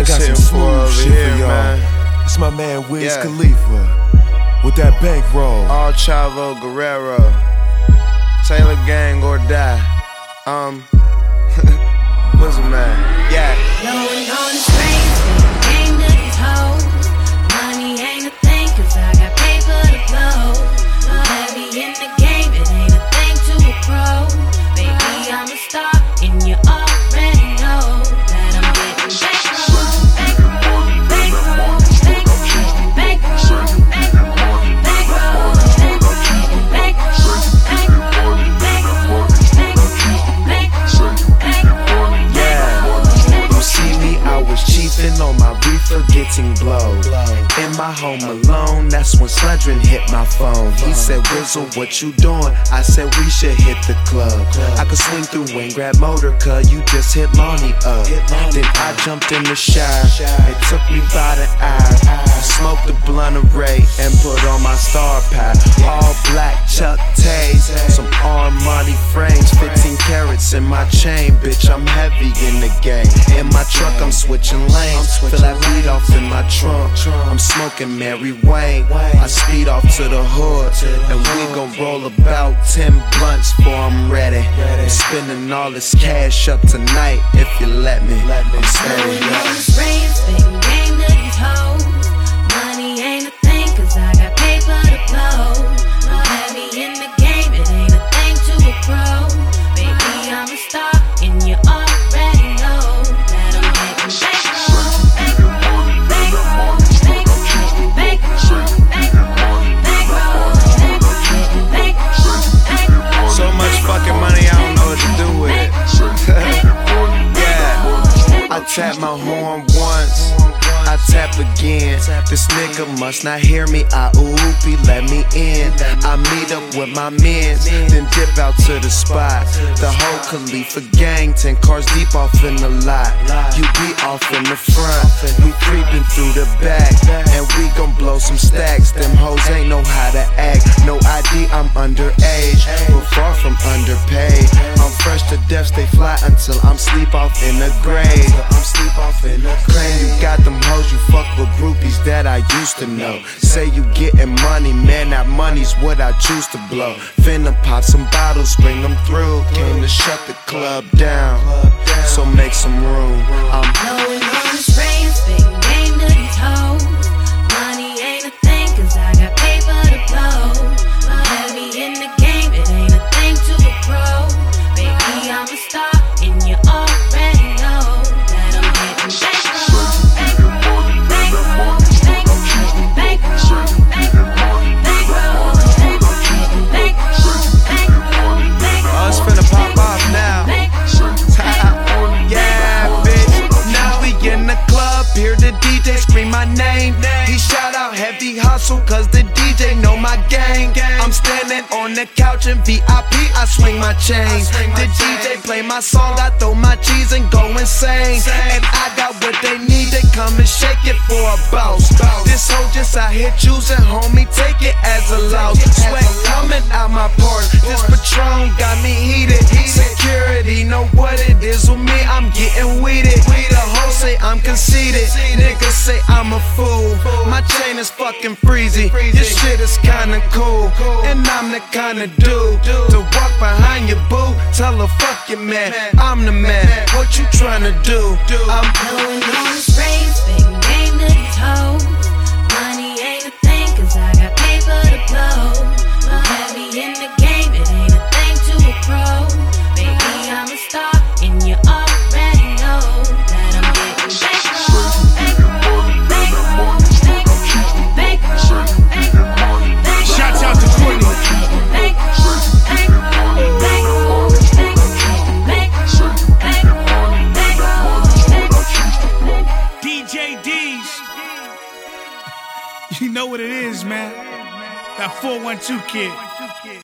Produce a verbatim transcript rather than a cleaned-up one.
got some smooth shit for y'all. It's my man Wiz yeah. Khalifa with that bankroll. All Chavo Guerrero, Taylor Gang or die. Um, what's the man? Yeah. Blowing on the strings, game to these hoes. Money ain't a thing, cause I got paper to blow. I'm heavy in the game, it ain't a thing to a pro. Baby, I'm a star, and you already know that I'm getting bankroll, bankroll, bankroll, bankroll, bankroll, bankroll, cheapin' on my reefer, getting blow. In my home alone, that's when Sludrin hit my phone. He said, Wizzle, what you doing? I said, we should hit the club. I could swing through and grab motor, cuz you just hit Lonnie up. Then I jumped in the shower, it took me about an hour. I smoked a blunt of Ray and put on my star pad. All black Chuck Tays, some Armani frames, fifteen carats in my chain. Bitch, I'm heavy in the game. In my truck, I'm switching lanes. Feel that beat off in my trunk. I'm smoking Mary Wayne. I speed off to the hood, and we gon' roll about ten blunts before I'm ready. I'm spending all this cash up tonight. If you let me, I'm steady. Game to these hoes. Money ain't a thing, cause I got paper to blow. I'm heavy in the game, it ain't a thing to a pro. Baby, I'm a star, and you already know that I'm getting bankroll, bankroll, bankroll, bankroll, bankroll, bankroll, bankroll. So much fucking money, I don't know what to do with it. Yeah, I tap my horn once, I tap again. This nigga must not hear me. I oopie, let me in. I meet up with my mans, then dip out to the spot. The whole Khalifa gang, ten cars deep off in the lot. You be off in the front, we creeping through the back, and we gon' blow some stacks. Them hoes ain't know how to act. No I D, I'm underage, but far from underpaid. I'm fresh to death, stay fly until I'm sleep off in the grave. I'm sleep off in the grave. You got them hoes, you fuck with groupies that I used to know. Say you getting money, man, that money's what I choose to blow. Finna pop some bottles, bring them through. Came to shut the club down, so make some room. I'm blowing on the strings, big game to these hoes. Money ain't a thing, cause I got paper to blow. I'm heavy in the game, it ain't a thing to a pro. Baby, I'm a star, and you already know that I'm getting bankroll. Hear the D J scream my name. He shout out heavy hustle, cause the D J know my gang. I'm standing on the couch in V I P, I swing my chain. The D J play my song, I throw my cheese and go insane. And I got what they need, they come and shake it for a boss. This hoe just out here choosing, homie, take it as a loss. Sweat coming out my pores, this Patron got me heated. Security know what it is with me, I'm getting weeded. The hoe say I'm conceited, niggas say I'm a fool. My chain is fucking freezy, this shit is kinda cool. And I'm the kinda dude to walk behind your boo, tell her fuck your man, I'm the man, what you tryna do? I'm blowing on the strings, big game to these hoes. Money ain't a thing, cause I got paper to blow. I'm heavy in the game, it ain't a thing to a pro. Baby, I'm a star, and you already know that I'm getting bankroll, bankroll, bankroll, bankroll, bankroll, bankroll. Shouts out to Courtney. D J D's. You know what it is, man. That four one two kid.